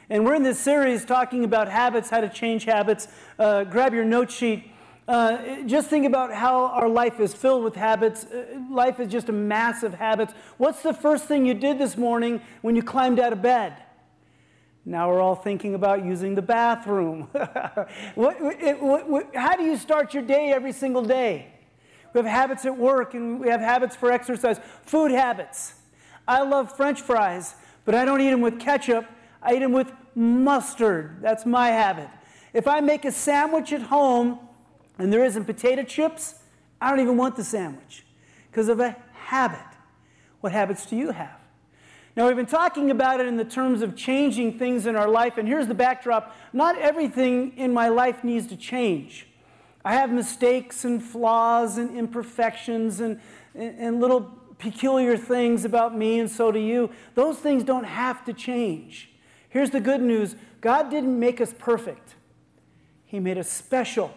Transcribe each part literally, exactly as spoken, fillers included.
And we're in this series talking about habits, how to change habits. Uh, grab your note sheet. Uh, just think about how our life is filled with habits. Uh, life is just a mass of habits. What's the first thing you did this morning when you climbed out of bed? Now we're all thinking about using the bathroom. what, it, what, what, how do you start your day every single day? We have habits at work, and we have habits for exercise. Food habits. I love French fries, but I don't eat them with ketchup. I eat them with mustard. That's my habit. If I make a sandwich at home and there isn't potato chips, I don't even want the sandwich because of a habit. What habits do you have? Now, we've been talking about it in the terms of changing things in our life, and here's the backdrop. Not everything in my life needs to change. I have mistakes and flaws and imperfections and, and, and little peculiar things about me, and so do you. Those things don't have to change. Here's the good news. God didn't make us perfect. He made us special.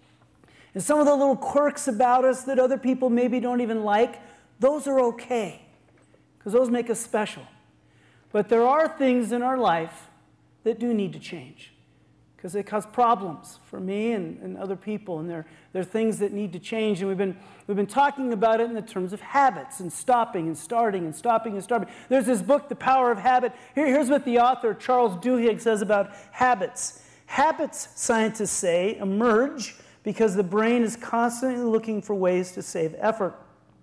And some of the little quirks about us that other people maybe don't even like, those are okay, because those make us special. But there are things in our life that do need to change, because they cause problems for me and, and other people, and they're, they're things that need to change. And we've been, we've been talking about it in the terms of habits and stopping and starting and stopping and starting. There's this book, The Power of Habit. Here, here's what the author, Charles Duhigg, says about habits. Habits, scientists say, emerge because the brain is constantly looking for ways to save effort.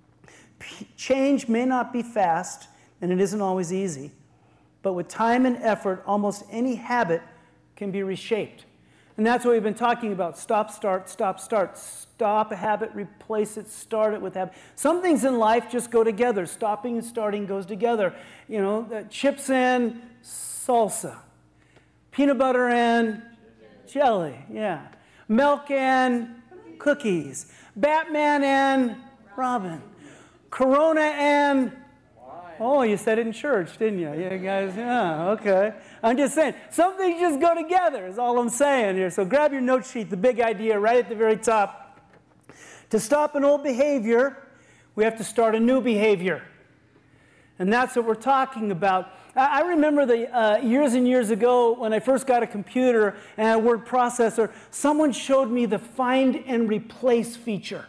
P- change may not be fast, and it isn't always easy. But with time and effort, almost any habit can be reshaped. And that's what we've been talking about. Stop, start, stop, start. Stop a habit, replace it, start it with habit. Some things in life just go together. Stopping and starting goes together. You know, uh, chips and salsa. Peanut butter and jelly, yeah. Milk and cookies. Batman and Robin. Corona and... Oh, you said it in church, didn't you? Yeah, guys, yeah, okay. I'm just saying, some things just go together is all I'm saying here. So grab your note sheet, the big idea right at the very top. To stop an old behavior, we have to start a new behavior. And that's what we're talking about. I remember the uh, years and years ago when I first got a computer and a word processor, someone showed me the find and replace feature.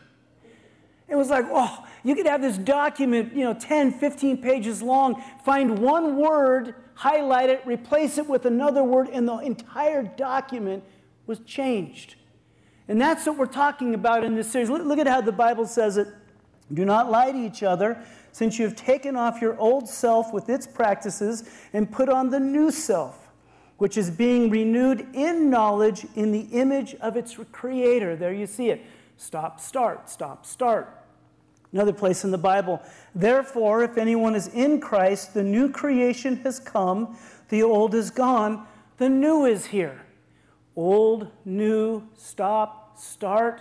It was like, oh, you could have this document, you know, ten, fifteen pages long, find one word, highlight it, replace it with another word, and the entire document was changed. And that's what we're talking about in this series. Look, look at how the Bible says it. Do not lie to each other, since you have taken off your old self with its practices and put on the new self, which is being renewed in knowledge in the image of its creator. There you see it. Stop, start, stop, start. Another place in the Bible. Therefore, if anyone is in Christ, the new creation has come, the old is gone, the new is here. Old, new, stop, start.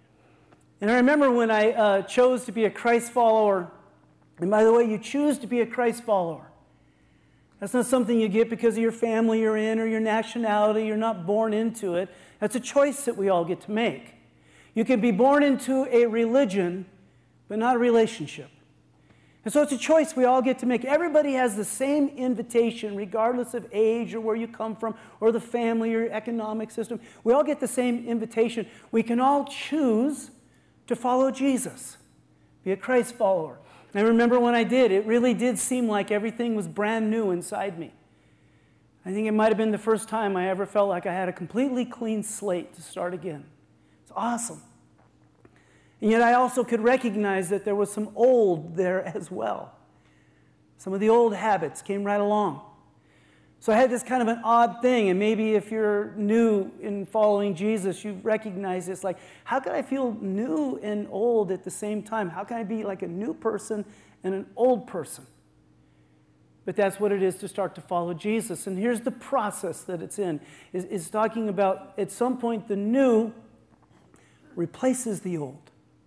And I remember when I uh, chose to be a Christ follower, and by the way, you choose to be a Christ follower. That's not something you get because of your family you're in or your nationality. You're not born into it. That's a choice that we all get to make. You can be born into a religion, but not a relationship. And so it's a choice we all get to make. Everybody has the same invitation, regardless of age or where you come from or the family or economic system. We all get the same invitation. We can all choose to follow Jesus, be a Christ follower. And I remember when I did, it really did seem like everything was brand new inside me. I think it might have been the first time I ever felt like I had a completely clean slate to start again. It's awesome. And yet I also could recognize that there was some old there as well. Some of the old habits came right along. So I had this kind of an odd thing, and maybe if you're new in following Jesus, you recognize this, like, how can I feel new and old at the same time? How can I be like a new person and an old person? But that's what it is to start to follow Jesus. And here's the process that it's in. Is, is talking about, at some point, the new replaces the old.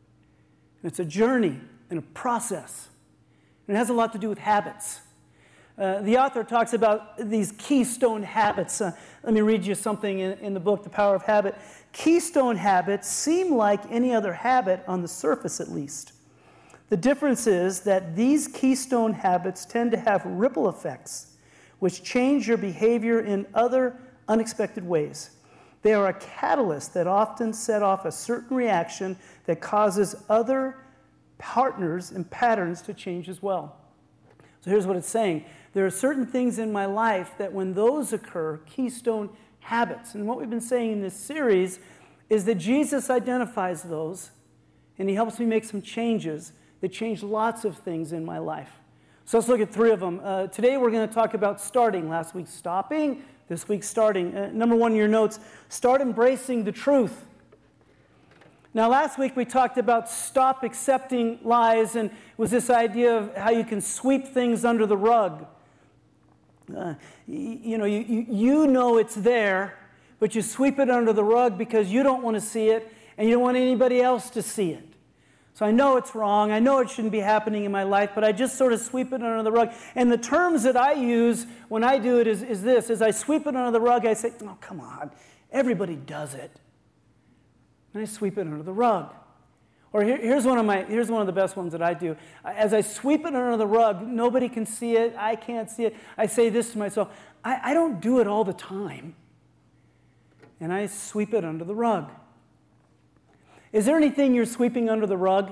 And it's a journey and a process. And it has a lot to do with habits. Uh, the author talks about these keystone habits. Uh, let me read you something in, in the book, The Power of Habit. Keystone habits seem like any other habit on the surface, at least. The difference is that these keystone habits tend to have ripple effects, which change your behavior in other unexpected ways. They are a catalyst that often set off a certain reaction that causes other partners and patterns to change as well. So here's what it's saying. There are certain things in my life that when those occur, keystone habits. And what we've been saying in this series is that Jesus identifies those, and he helps me make some changes that change lots of things in my life. So let's look at three of them. Uh, today we're going to talk about starting. Last week, stopping. This week, starting. Uh, number one in your notes, start embracing the truth. Now, last week we talked about stop accepting lies, and it was this idea of how you can sweep things under the rug. Uh, you, you know, you, you, you know it's there, but you sweep it under the rug because you don't want to see it, and you don't want anybody else to see it. So I know it's wrong. I know it shouldn't be happening in my life, but I just sort of sweep it under the rug. And the terms that I use when I do it is, is this. As I sweep it under the rug, I say, oh, come on. Everybody does it. And I sweep it under the rug. Or here, here's, one of my, here's one of the best ones that I do. As I sweep it under the rug, nobody can see it. I can't see it. I say this to myself, I, I don't do it all the time. And I sweep it under the rug. Is there anything you're sweeping under the rug?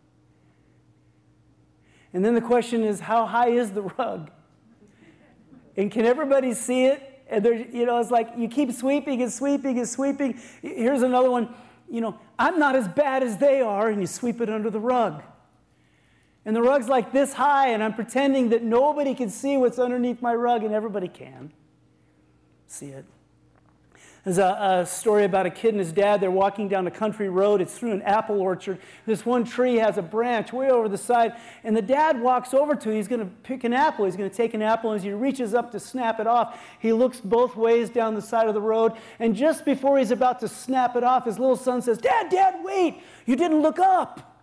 And then the question is, how high is the rug? And can everybody see it? And there, you know, it's like you keep sweeping and sweeping and sweeping. Here's another one. You know, I'm not as bad as they are, and you sweep it under the rug. And the rug's like this high, and I'm pretending that nobody can see what's underneath my rug, and everybody can see it. There's a, a story about a kid and his dad. They're walking down a country road. It's through an apple orchard. This one tree has a branch way over the side, and the dad walks over to it. He's going to pick an apple. He's going to take an apple, and as he reaches up to snap it off, he looks both ways down the side of the road, and just before he's about to snap it off, his little son says, Dad, Dad, wait! You didn't look up!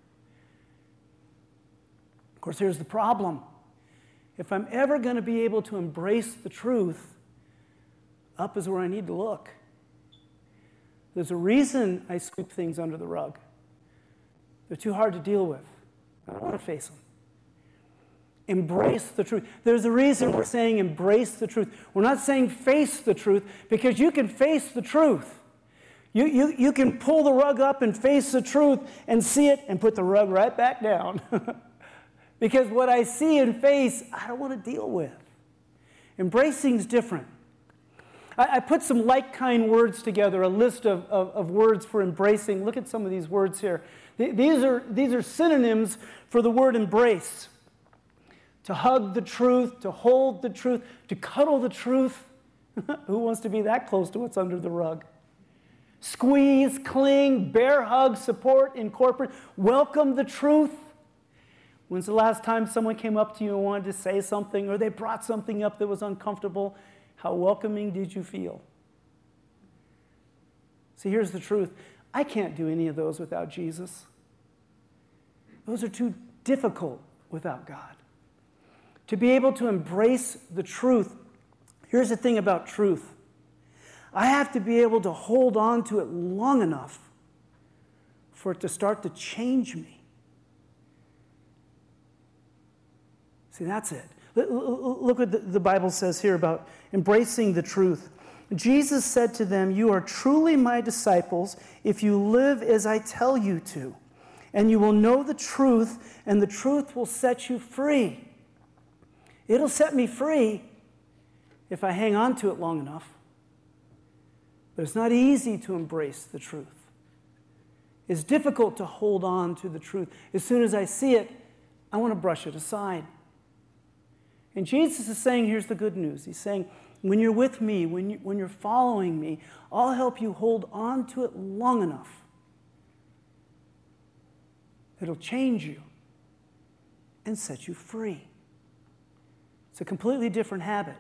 Of course, here's the problem. If I'm ever going to be able to embrace the truth, up is where I need to look. There's a reason I sweep things under the rug. They're too hard to deal with. I don't want to face them. Embrace the truth. There's a reason we're saying embrace the truth. We're not saying face the truth, because you can face the truth. You, you, you can pull the rug up and face the truth and see it and put the rug right back down. Because what I see and face, I don't want to deal with. Embracing is different. I put some like-kind words together, a list of, of, of words for embracing. Look at some of these words here. These are, these are synonyms for the word embrace. To hug the truth, to hold the truth, to cuddle the truth. Who wants to be that close to what's under the rug? Squeeze, cling, bear hug, support, incorporate, welcome the truth. When's the last time someone came up to you and wanted to say something, or they brought something up that was uncomfortable? How welcoming did you feel? See, here's the truth. I can't do any of those without Jesus. Those are too difficult without God. To be able to embrace the truth, here's the thing about truth. I have to be able to hold on to it long enough for it to start to change me. See, that's it. Look what the Bible says here about embracing the truth. Jesus said to them, "You are truly my disciples if you live as I tell you to, and you will know the truth, and the truth will set you free." It'll set me free if I hang on to it long enough. But it's not easy to embrace the truth. It's difficult to hold on to the truth. As soon as I see it, I want to brush it aside. And Jesus is saying, here's the good news. He's saying, when you're with me, when, you, when you're following me, I'll help you hold on to it long enough. It'll change you and set you free. It's a completely different habit.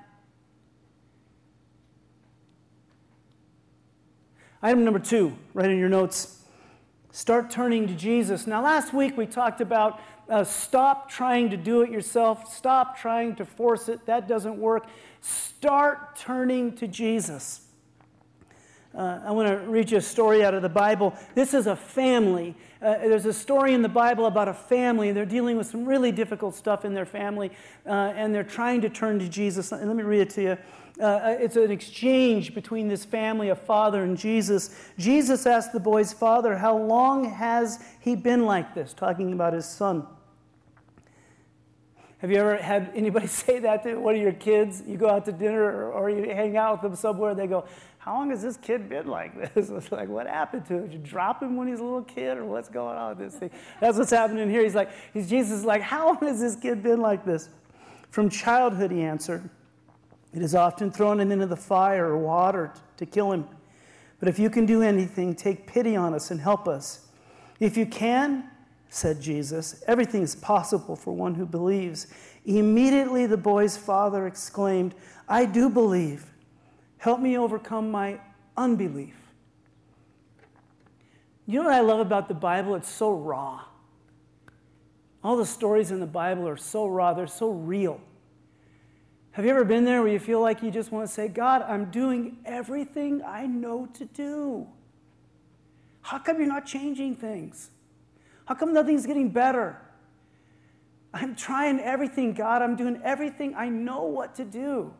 Item number two, right in your notes, start turning to Jesus. Now, last week we talked about Uh, stop trying to do it yourself. Stop trying to force it. That doesn't work. Start turning to Jesus. Uh, I want to read you a story out of the Bible. This is a family. Uh, there's a story in the Bible about a family. They're dealing with some really difficult stuff in their family, uh, and they're trying to turn to Jesus. And let me read it to you. Uh, it's an exchange between this family, a father and Jesus. Jesus asked the boy's father, "How long has he been like this?" Talking about his son. Have you ever had anybody say that to one of your kids? You go out to dinner or, or you hang out with them somewhere, they go, "How long has this kid been like this?" It's like, what happened to him? Did you drop him when he was a little kid, or what's going on with this thing? That's what's happening here. He's like, he's, Jesus is like, "How long has this kid been like this?" "From childhood," he answered. "It has often thrown him into the fire or water to kill him. But if you can do anything, take pity on us and help us." "If you can," said Jesus, "everything is possible for one who believes." Immediately the boy's father exclaimed, "I do believe. Help me overcome my unbelief." You know what I love about the Bible? It's so raw. All the stories in the Bible are so raw. They're so real. Have you ever been there where you feel like you just want to say, "God, I'm doing everything I know to do. How come you're not changing things? How come nothing's getting better? I'm trying everything, God. I'm doing everything I know what to do."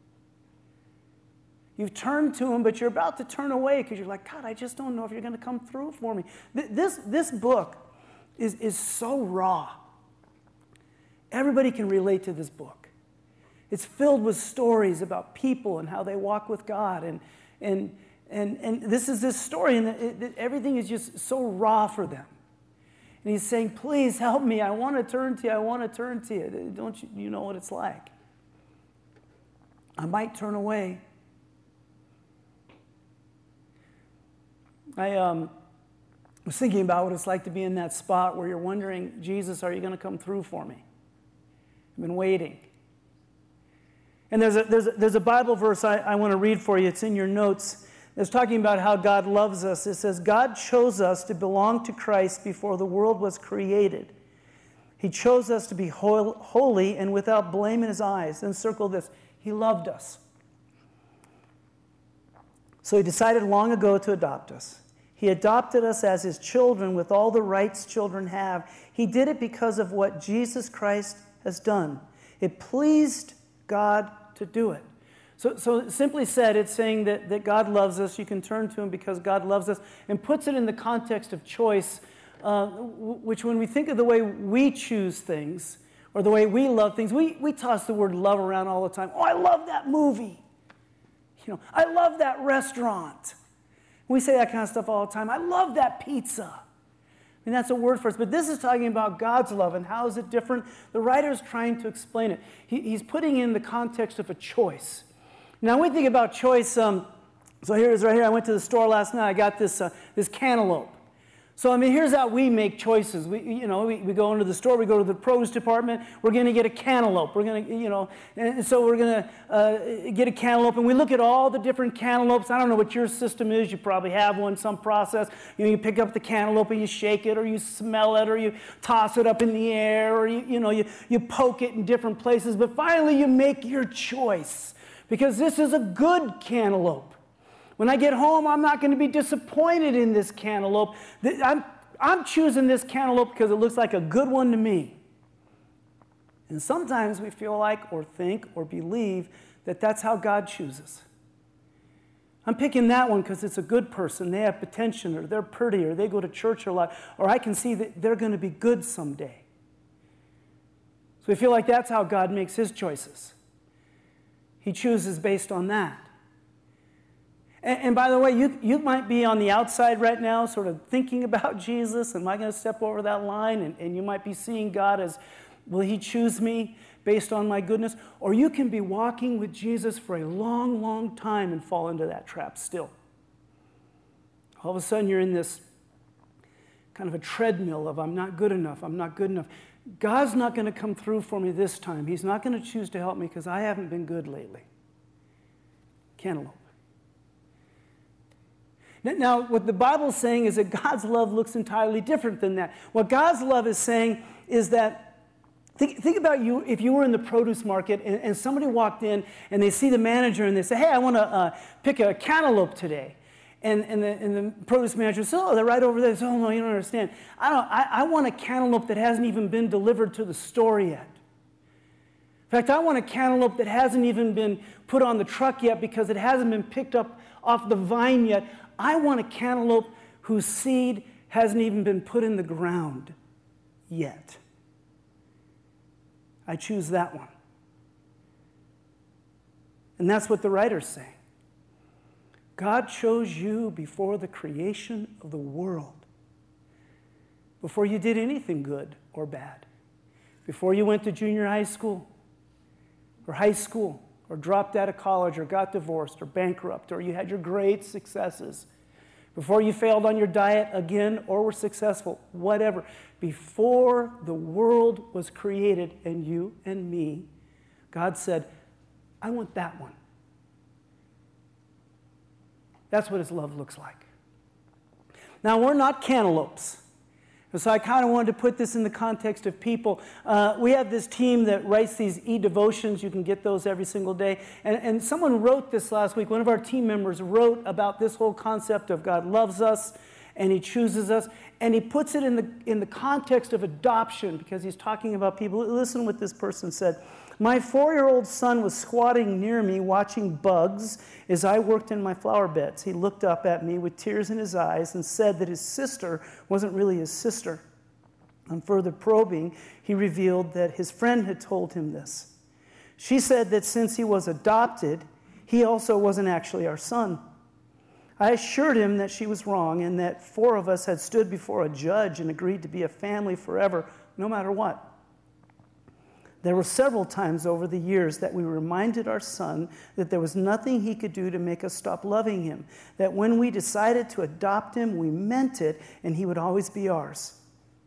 You've turned to him, but you're about to turn away because you're like, "God, I just don't know if you're going to come through for me." This, this book is, is so raw. Everybody can relate to this book. It's filled with stories about people and how they walk with God. And, and, and, and this is this story, and it, it, everything is just so raw for them. And he's saying, "Please help me. I want to turn to you. I want to turn to you. Don't you, you know what it's like? I might turn away." I um, was thinking about what it's like to be in that spot where you're wondering, "Jesus, are you going to come through for me? I've been waiting." And there's a, there's a, there's a Bible verse I, I want to read for you. It's in your notes. It's talking about how God loves us. It says, "God chose us to belong to Christ before the world was created. He chose us to be holy and without blame in his eyes." And circle this. He loved us. So he decided long ago to adopt us. He adopted us as his children with all the rights children have. He did it because of what Jesus Christ has done. It pleased God to do it. So, so simply said, it's saying that, that God loves us. You can turn to him because God loves us, and puts it in the context of choice, uh, which when we think of the way we choose things or the way we love things, we, we toss the word love around all the time. "Oh, I love that movie. You know, I love that restaurant." We say that kind of stuff all the time. "I love that pizza." I mean, that's a word for us. But this is talking about God's love, and how is it different? The writer is trying to explain it. He, he's putting in the context of a choice. Now, when we think about choice, um, so here it is right here. I went to the store last night. I got this, uh, this cantaloupe. So, I mean, here's how we make choices. We, you know, we, we go into the store, we go to the produce department, we're going to get a cantaloupe. We're going to, you know, and so we're going to uh, get a cantaloupe, and we look at all the different cantaloupes. I don't know what your system is. You probably have one, some process. You know, you pick up the cantaloupe and you shake it, or you smell it, or you toss it up in the air, or, you, you know, you, you poke it in different places. But finally, you make your choice, because this is a good cantaloupe. When I get home, I'm not going to be disappointed in this cantaloupe. I'm, I'm choosing this cantaloupe because it looks like a good one to me. And sometimes we feel like, or think, or believe that that's how God chooses. I'm picking that one because it's a good person. They have potential, or they're pretty, or they go to church a lot, or I can see that they're going to be good someday. So we feel like that's how God makes his choices. He chooses based on that. And, and by the way, you, you might be on the outside right now sort of thinking about Jesus. Am I going to step over that line? And, and you might be seeing God as, will he choose me based on my goodness? Or you can be walking with Jesus for a long, long time and fall into that trap still. All of a sudden you're in this kind of a treadmill of, I'm not good enough, I'm not good enough. God's not going to come through for me this time. He's not going to choose to help me because I haven't been good lately. Cantaloupe. Now, what the Bible's saying is that God's love looks entirely different than that. What God's love is saying is that, think, think about you if you were in the produce market and, and somebody walked in and they see the manager and they say, hey, I want to uh, pick a cantaloupe today. and, and, the, and the produce manager says, oh, they're right over there. Says, oh, no, you don't understand. I, don't, I, I want a cantaloupe that hasn't even been delivered to the store yet. In fact, I want a cantaloupe that hasn't even been put on the truck yet because it hasn't been picked up off the vine yet. I want a cantaloupe whose seed hasn't even been put in the ground yet. I choose that one. And that's what the writer's saying. God chose you before the creation of the world, before you did anything good or bad, before you went to junior high school or high school or dropped out of college or got divorced or bankrupt or you had your great successes, before you failed on your diet again or were successful, whatever. Before the world was created and you and me, God said, I want that one. That's what his love looks like. Now, we're not cantaloupes. So I kind of wanted to put this in the context of people. Uh, we have this team that writes these e-devotions. You can get those every single day. And, and someone wrote this last week. One of our team members wrote about this whole concept of God loves us and he chooses us. And he puts it in the, in the context of adoption because he's talking about people. Listen what this person said. My four-year-old son was squatting near me watching bugs as I worked in my flower beds. He looked up at me with tears in his eyes and said that his sister wasn't really his sister. On further probing, he revealed that his friend had told him this. She said that since he was adopted, he also wasn't actually our son. I assured him that she was wrong and that four of us had stood before a judge and agreed to be a family forever, no matter what. There were several times over the years that we reminded our son that there was nothing he could do to make us stop loving him, that when we decided to adopt him, we meant it, and he would always be ours.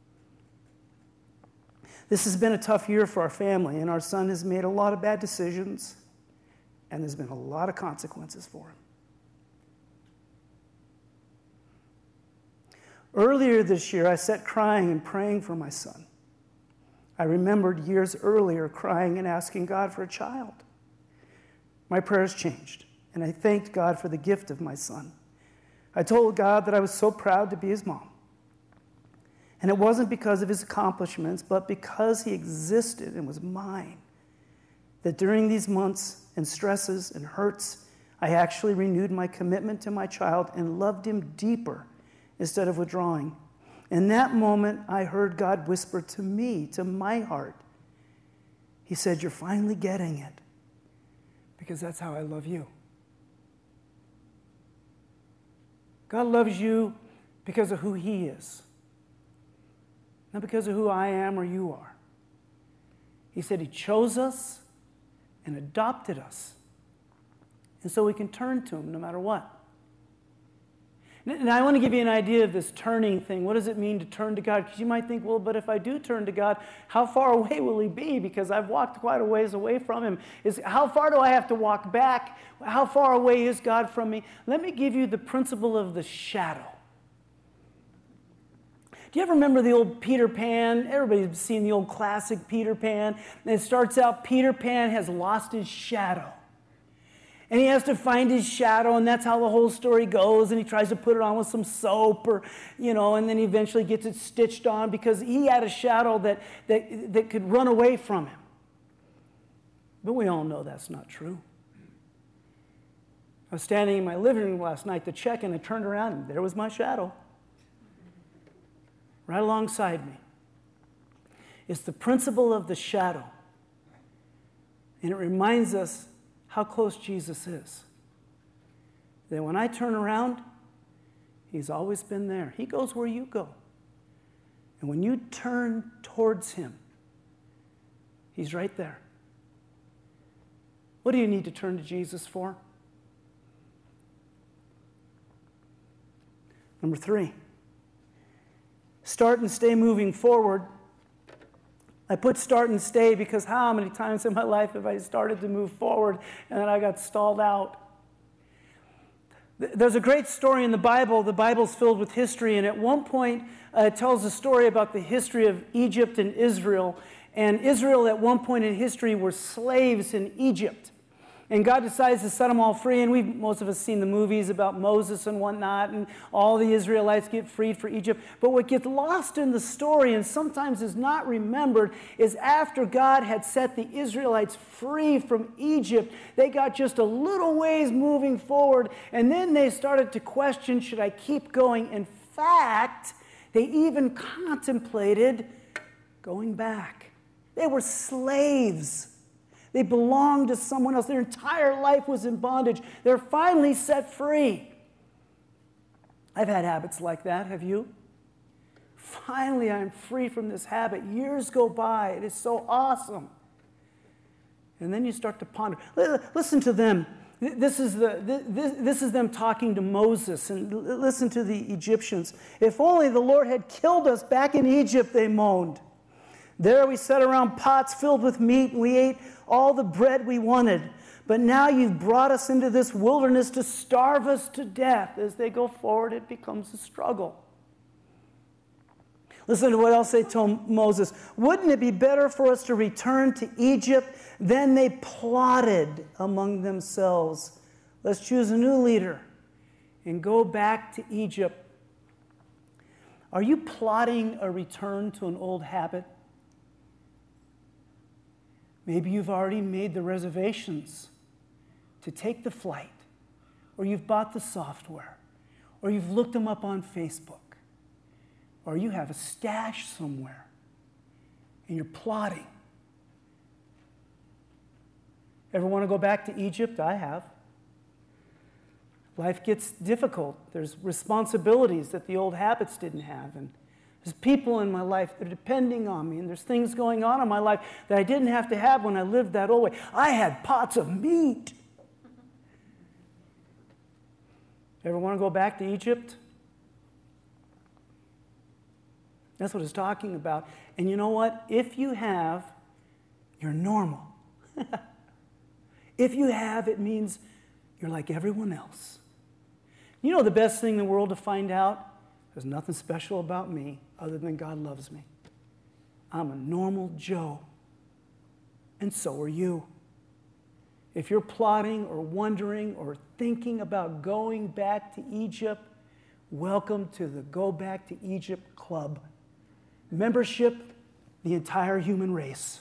This has been a tough year for our family, and our son has made a lot of bad decisions, and there's been a lot of consequences for him. Earlier this year, I sat crying and praying for my son. I remembered years earlier crying and asking God for a child. My prayers changed, and I thanked God for the gift of my son. I told God that I was so proud to be his mom. And it wasn't because of his accomplishments, but because he existed and was mine, that during these months and stresses and hurts, I actually renewed my commitment to my child and loved him deeper instead of withdrawing. In that moment, I heard God whisper to me, to my heart. He said, you're finally getting it, because that's how I love you. God loves you because of who he is, not because of who I am or you are. He said he chose us and adopted us, and so we can turn to him no matter what. Now, I want to give you an idea of this turning thing. What does it mean to turn to God? Because you might think, well, but if I do turn to God, how far away will he be? Because I've walked quite a ways away from him. Is, how far do I have to walk back? How far away is God from me? Let me give you the principle of the shadow. Do you ever remember the old Peter Pan? Everybody's seen the old classic Peter Pan. And it starts out, Peter Pan has lost his shadow. And he has to find his shadow, and that's how the whole story goes. And he tries to put it on with some soap, or, you know, and then he eventually gets it stitched on because he had a shadow that, that, that could run away from him. But we all know that's not true. I was standing in my living room last night to check, and I turned around, and there was my shadow right alongside me. It's the principle of the shadow. And it reminds us how close Jesus is. That when I turn around, he's always been there. He goes where you go. And when you turn towards him, he's right there. What do you need to turn to Jesus for? Number three, start and stay moving forward. I put start and stay because how many times in my life have I started to move forward and then I got stalled out? There's a great story in the Bible. The Bible's filled with history, and at one point uh, it tells a story about the history of Egypt and Israel. And Israel at one point in history were slaves in Egypt. And God decides to set them all free. And we've, most of us, seen the movies about Moses and whatnot, and all the Israelites get freed for Egypt. But what gets lost in the story, and sometimes is not remembered, is after God had set the Israelites free from Egypt, they got just a little ways moving forward, and then they started to question, should I keep going? In fact, they even contemplated going back. They were slaves. They belonged to someone else. Their entire life was in bondage. They're finally set free. I've had habits like that. Have you? Finally, I'm free from this habit. Years go by. It is so awesome. And then you start to ponder. Listen to them. This is, the, this, this is them talking to Moses. And listen to the Egyptians. If only the Lord had killed us back in Egypt, they moaned. There we sat around pots filled with meat, and we ate all the bread we wanted. But now you've brought us into this wilderness to starve us to death. As they go forward, it becomes a struggle. Listen to what else they told Moses. Wouldn't it be better for us to return to Egypt? Then they plotted among themselves. Let's choose a new leader and go back to Egypt. Are you plotting a return to an old habit? Maybe you've already made the reservations to take the flight, or you've bought the software, or you've looked them up on Facebook, or you have a stash somewhere, and you're plotting. Ever want to go back to Egypt? I have. Life gets difficult. There's responsibilities that the old habits didn't have, and there's people in my life that are depending on me, and there's things going on in my life that I didn't have to have when I lived that old way. I had pots of meat. Ever want to go back to Egypt? That's what it's talking about. And you know what? If you have, you're normal. If you have, it means you're like everyone else. You know the best thing in the world to find out? There's nothing special about me other than God loves me. I'm a normal Joe. And so are you. If you're plotting or wondering or thinking about going back to Egypt, welcome to the Go Back to Egypt Club. Membership, the entire human race.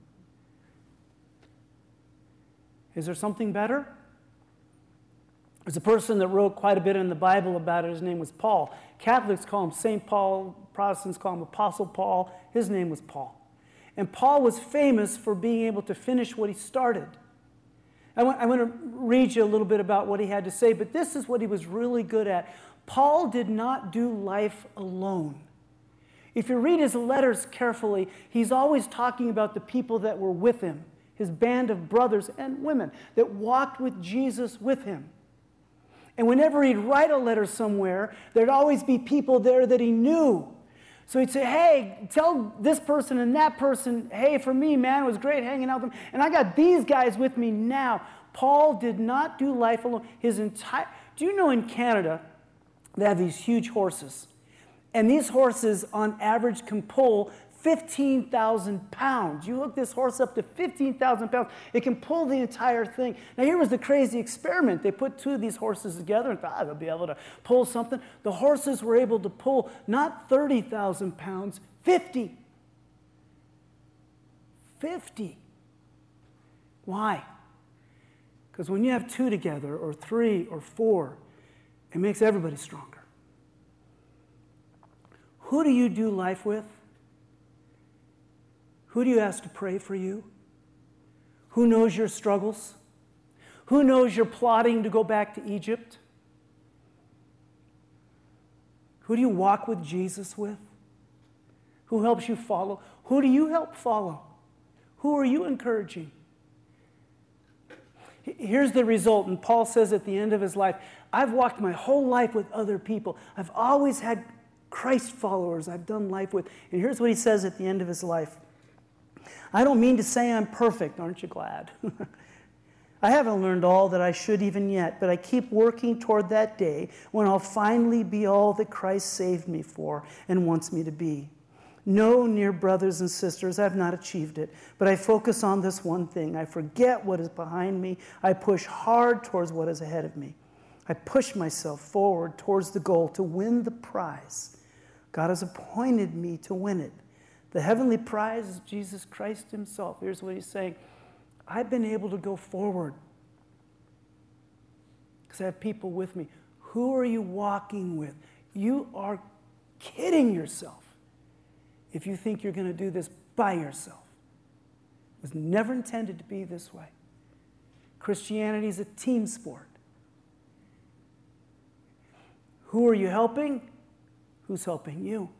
Is there something better? There's a person that wrote quite a bit in the Bible about it. His name was Paul. Catholics call him Saint Paul. Protestants call him Apostle Paul. His name was Paul. And Paul was famous for being able to finish what he started. I want, I want to read you a little bit about what he had to say, but this is what he was really good at. Paul did not do life alone. If you read his letters carefully, he's always talking about the people that were with him, his band of brothers and women that walked with Jesus with him. And whenever he'd write a letter somewhere, there'd always be people there that he knew. So he'd say, hey, tell this person and that person, hey, for me, man, it was great hanging out with them. And I got these guys with me now. Paul did not do life alone. His entire, do you know in Canada, they have these huge horses. And these horses, on average, can pull fifteen thousand pounds. You hook this horse up to fifteen thousand pounds, it can pull the entire thing. Now, here was the crazy experiment. They put two of these horses together and thought, ah, they'll be able to pull something. The horses were able to pull not thirty thousand pounds, fifty. fifty. Why? Because when you have two together, or three, or four, it makes everybody stronger. Who do you do life with? Who do you ask to pray for you? Who knows your struggles? Who knows you're plotting to go back to Egypt? Who do you walk with Jesus with? Who helps you follow? Who do you help follow? Who are you encouraging? Here's the result, and Paul says at the end of his life, I've walked my whole life with other people. I've always had Christ followers I've done life with. And here's what he says at the end of his life. I don't mean to say I'm perfect, aren't you glad? I haven't learned all that I should even yet, but I keep working toward that day when I'll finally be all that Christ saved me for and wants me to be. No, dear brothers and sisters, I've not achieved it, but I focus on this one thing. I forget what is behind me. I push hard towards what is ahead of me. I push myself forward towards the goal to win the prize. God has appointed me to win it. The heavenly prize is Jesus Christ himself. Here's what he's saying. I've been able to go forward because I have people with me. Who are you walking with? You are kidding yourself if you think you're going to do this by yourself. It was never intended to be this way. Christianity is a team sport. Who are you helping? Who's helping you?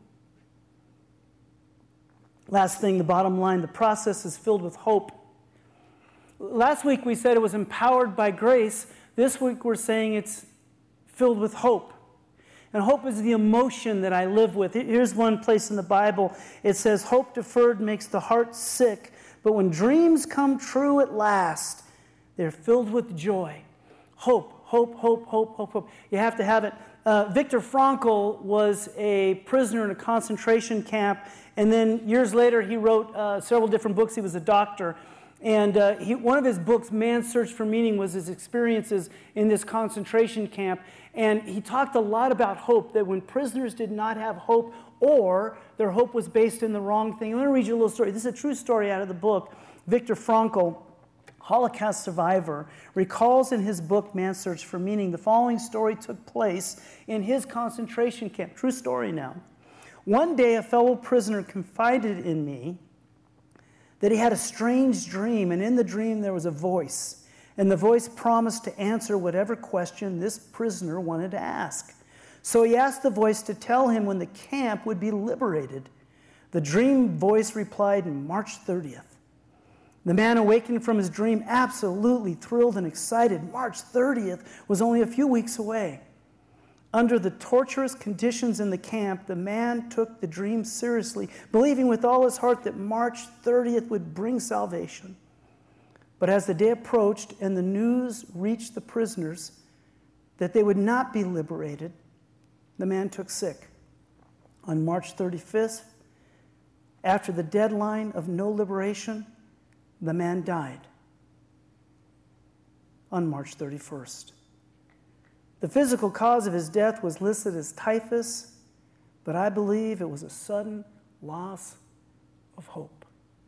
Last thing, the bottom line, the process is filled with hope. Last week we said it was empowered by grace. This week we're saying it's filled with hope. And hope is the emotion that I live with. Here's one place in the Bible. It says, hope deferred makes the heart sick, but when dreams come true at last, they're filled with joy. Hope, hope, hope, hope, hope, hope. You have to have it. Uh, Viktor Frankl was a prisoner in a concentration camp, and then years later he wrote uh, several different books. He was a doctor. And uh, he, one of his books, Man's Search for Meaning, was his experiences in this concentration camp. And he talked a lot about hope, that when prisoners did not have hope or their hope was based in the wrong thing. I'm going to read you a little story. This is a true story out of the book. Viktor Frankl, Holocaust survivor, recalls in his book, Man's Search for Meaning, the following story took place in his concentration camp. True story now. One day, a fellow prisoner confided in me that he had a strange dream, and in the dream there was a voice, and the voice promised to answer whatever question this prisoner wanted to ask. So he asked the voice to tell him when the camp would be liberated. The dream voice replied, March thirtieth. The man awakened from his dream absolutely thrilled and excited. March thirtieth was only a few weeks away. Under the torturous conditions in the camp, the man took the dream seriously, believing with all his heart that March thirtieth would bring salvation. But as the day approached and the news reached the prisoners that they would not be liberated, the man took sick. On March thirty-fifth, after the deadline of no liberation, the man died. On March thirty-first. The physical cause of his death was listed as typhus, but I believe it was a sudden loss of hope.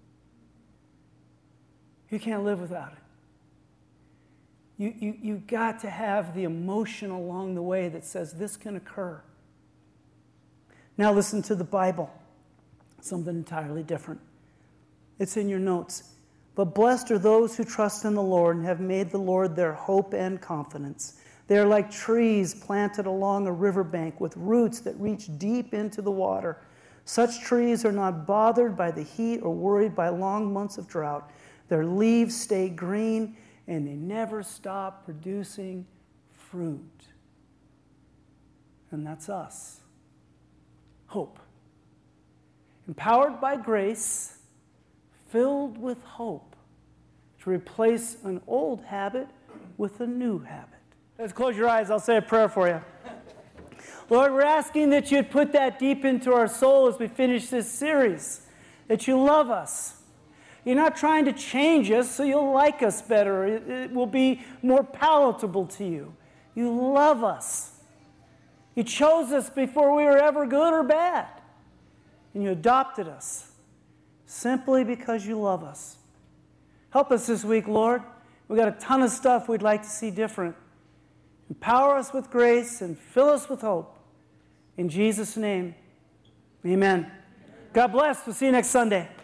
You can't live without it. You, you, you've got to have the emotion along the way that says this can occur. Now listen to the Bible. Something entirely different. It's in your notes. But blessed are those who trust in the Lord and have made the Lord their hope and confidence. They are like trees planted along a riverbank with roots that reach deep into the water. Such trees are not bothered by the heat or worried by long months of drought. Their leaves stay green and they never stop producing fruit. And that's us. Hope. Empowered by grace, filled with hope to replace an old habit with a new habit. Let's close your eyes. I'll say a prayer for you. Lord, we're asking that you'd put that deep into our soul as we finish this series, that you love us. You're not trying to change us so you'll like us better. It, it will be more palatable to you. You love us. You chose us before we were ever good or bad. And you adopted us simply because you love us. Help us this week, Lord. We've got a ton of stuff we'd like to see different. Empower us with grace and fill us with hope. In Jesus' name, amen. God bless. We'll see you next Sunday.